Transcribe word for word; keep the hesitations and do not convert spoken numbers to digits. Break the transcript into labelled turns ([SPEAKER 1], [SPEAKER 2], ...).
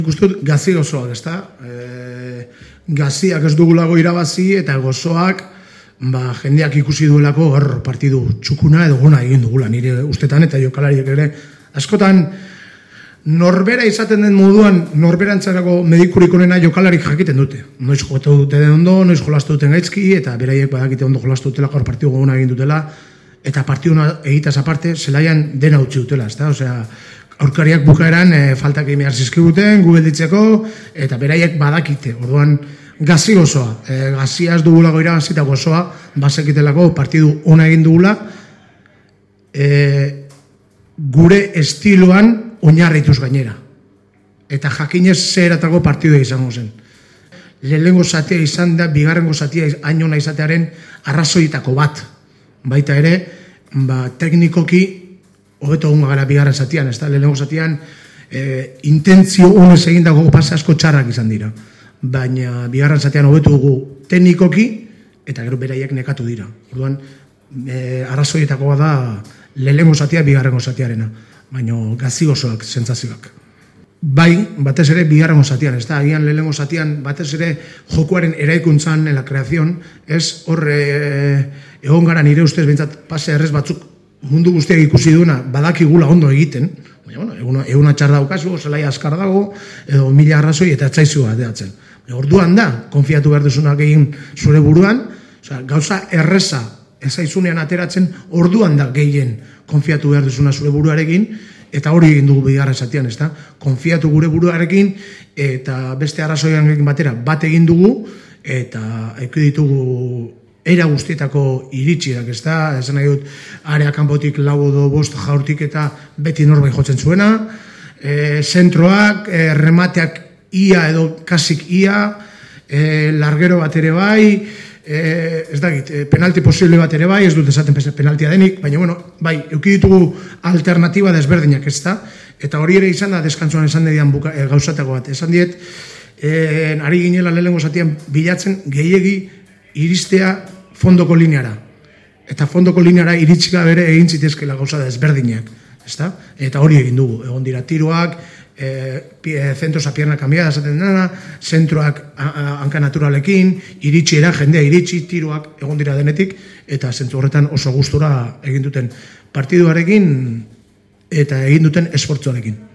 [SPEAKER 1] Gustut gazi gozoak, ezta? E, gaziak ez dugulago irabazi eta gozoak ba, jendeak ikusi duelako hor partidu txukuna edo gona egin dugula nire ustetan eta jokalariek ere. Askotan norbera izaten den moduan norberantzarako medikurik onena jokalarik jakiten dute. Noiz jokatu dute den ondo, noiz jolastu duten gaizki eta beraiek badakite ondo jolastu dutela hor partidu gona egin dutela eta partiduna egitaz aparte zelaian dena utzi dutela, ezta? Osea, aurkariak bukaeran e, faltak egin behar zizkiguten, gu gelditzeko, eta beraiek badakite. Orduan, gazi gozoa. E, gazia ez dugulago irabazi eta gozoa, bazekitelako partidu ona egin dugula, e, gure estiloan oinarrituz gainera. Eta jakinez zeratako partidua izango zen. Lehenengo zatia izan da, bigarrengo zatia hain ona izatearen arrazoitako bat. Baita ere, ba, teknikoki hobeto egun gara bigarren zatian, ez da, lehenengo zatian e, intentzio honez egin dago pase asko txarrak izan dira. Baina bigarren zatian hobeto dugu teknikoki eta gero beraiek nekatu dira. Orduan, e, arrazoietakoa da lehenengo zatia bigarrengo zatiarena, baina gazi gozoak, sentsazioak. Bai, batez ere bigarrengo zatian, ez da, agian lehenengo zatian batez ere jokuaren eraikuntzan, en la creación, ez horre egon gara nire ustez behintzat pase errez batzuk mundu guztiak ikusi duena badakigula ondo egiten, baina, bueno, eguna txar daukazu, zelai askar dago, edo mila arrazoi eta etzaizua ateatzen. Orduan da, konfiatu behar duzunak egin zure buruan, osea, gauza erreza ezaizunean ateratzen, orduan da gehien konfiatu behar duzuna zure buruarekin, eta hori egin dugu bigarren zatian, ez da? Konfiatu gure buruarekin, eta beste arrazoian batera bat egin dugu, eta eki ditugu era guztietako iritsiak, ez da? Esan nahi dut, area kanpotik lau edo bost jaurtik eta beti norbait jotzen zuena, e, zentroak, e, remateak ia edo kasik ia, e, largero bat ere bai, e, ez dakit, e, penalti posible bat ere bai, ez dut esaten penaltia denik, baina, bueno, bai, euki ditugu alternatiba desberdinak, ez da? Eta hori ere izan da, deskantzuan esan dedian e, gauzatako bat. Esan diet, e, ari ginela lehenengo zatian bilatzen gehiegi iristea fondoko lineara. Eta fondoko lineara iritsika bere egin zitezkela gauza da ezberdinak. Ezta? Eta hori egin dugu. Egon dira tiroak, e, centros a pierna cambiada, esaten dena, zentroak hanka naturalekin, iritsiera, jendea iritsi, tiroak egon dira denetik, eta zentzu horretan oso gustura egin duten partiduarekin eta egin duten esfortzuarekin.